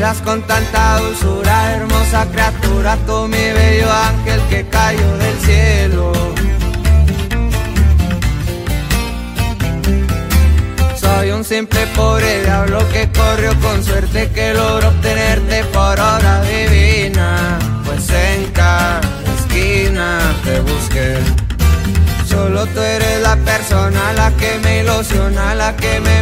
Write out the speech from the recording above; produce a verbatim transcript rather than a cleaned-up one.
miras con tanta dulzura, hermosa criatura, tú mi bello ángel que cayó del cielo. Soy un simple pobre diablo que corrió con suerte, que logró obtenerte por obra divina, pues en cada esquina te busqué. Solo tú eres la persona, la que me ilusiona, la que me